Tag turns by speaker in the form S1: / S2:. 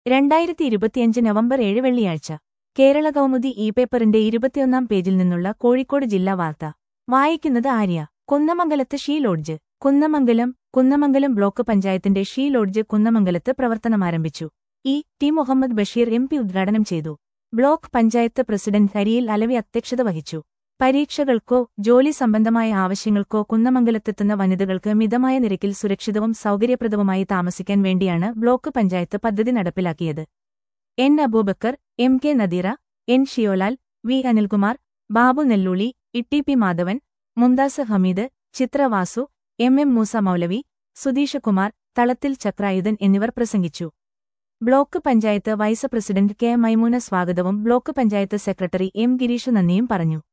S1: 2025 November 7 വെള്ളിയാഴ്ച കേരള കൗമുദി പേപ്പറിന്റെ 21-ാം പേജിൽ നിന്നുള്ള കോഴിക്കോട് ജില്ലാ വാർത്ത വായിക്കുന്നത് ആര്യ. കുന്നമംഗലത്ത് ഷീ ലോഡ്ജ്. കുന്നമംഗലം ബ്ലോക്ക് പഞ്ചായത്തിന്റെ ഷീ ലോഡ്ജ് കുന്നമംഗലത്ത് പ്രവർത്തനമാരംഭിച്ചു. T Muhammad Basheer M P ഉദ്ഘാടനം ചെയ്തു. ബ്ലോക്ക് പഞ്ചായത്ത് പ്രസിഡന്റ് ഹരിയിൽ അലവി അധ്യക്ഷത വഹിച്ചു. പരീക്ഷകൾക്കോ ജോലി സംബന്ധമായ ആവശ്യങ്ങൾക്കോ കുന്നമംഗലത്തെത്തുന്ന വനിതകൾക്ക് മിതമായ നിരക്കിൽ സുരക്ഷിതവും സൗകര്യപ്രദവുമായി താമസിക്കാൻ വേണ്ടിയാണ് ബ്ലോക്ക് പഞ്ചായത്ത് പദ്ധതി നടപ്പിലാക്കിയത്. N Aboobacker, M K Nadeera, N Shiyolal, V Anilkumar, Babu Nelluli, P Madhavan, Mumtaz Hameed, Chithra Vasu, M Moosa Moulavi, Sudheeshakumar, Thalathil Chakrayudhan എന്നിവർ പ്രസംഗിച്ചു. Block panchayat vice president K Maimoona സ്വാഗതവും block panchayat secretary M Gireesh നന്ദിയും പറഞ്ഞു.